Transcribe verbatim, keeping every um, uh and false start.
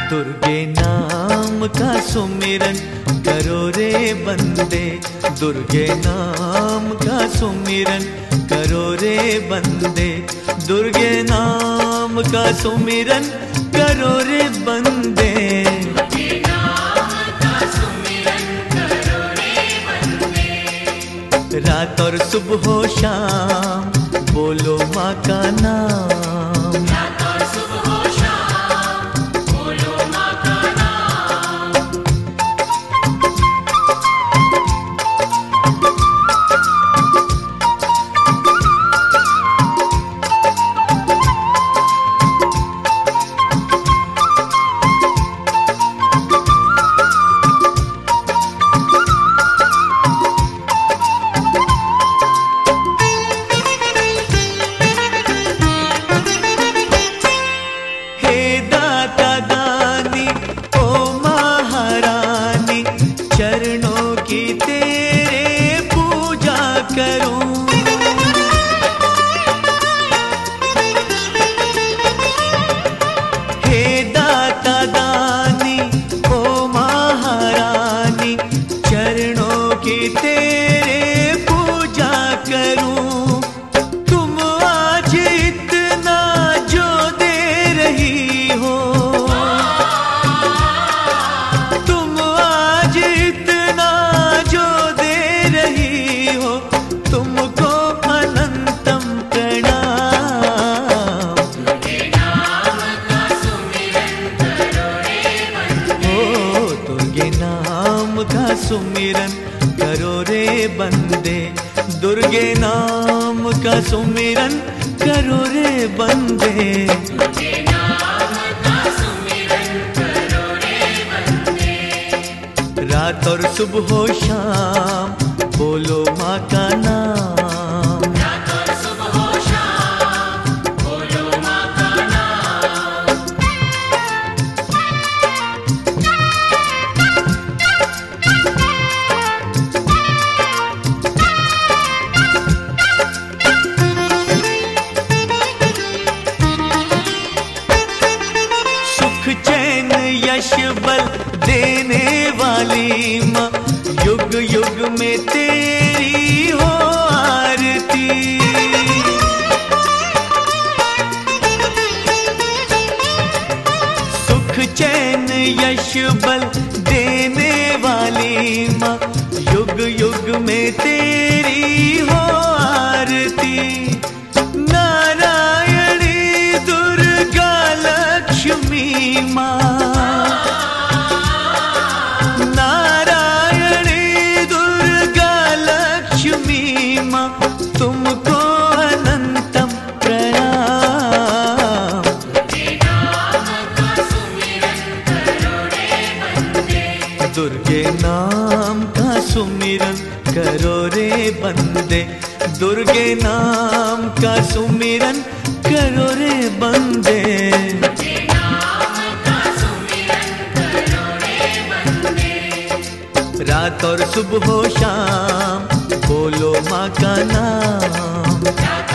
दुर्गे नाम का सुमिरन करो रे बंदे, दुर्गे नाम का सुमिरन करो रे बंदे, दुर्गे नाम का सुमिरन करो रे बंदे। दुर्गे नाम का सुमिरन करो रे बंदे। रात और सुबह हो शाम बोलो माँ का नाम, रात और सुबह हो शाम बोलो माँ का नाम। चरणों की तेरे पूजा करूं, हे दाता दानी ओ महारानी, चरणों की तेरे पूजा करूं। तुम आज इतना जो दे रही हो, सुमिरन करो रे बंदे, दुर्गे नाम का सुमिरन करो रे बंदे। दुर्गे नाम का सुमिरन करो रे बंदे। रात और सुबह हो शाम बोलो माँ का नाम, रात और सुबह हो शाम बोलो माँ का नाम। चैन यश बल देने वाली माँ, युग युग में तेरी हो आरती। सुख चैन यश बल देने वाली माँ, युग युग में तेरी हो आरती। नारायणी दुर्गा लक्ष्मी माँ, नारायणी दुर्गा लक्ष्मी माँ, तुमको अनंतम प्रणाम। दुर्गे नाम का सुमिरन करो रे बंदे। दुर्गे नाम का सुमिरन करो रे बंदे, दुर्गे नाम का सुमिरन करो रे बंदे। दुर्गे नाम का सुमिरन करो रे बंदे। रात और सुबह हो शाम बोलो माँ का नाम, रात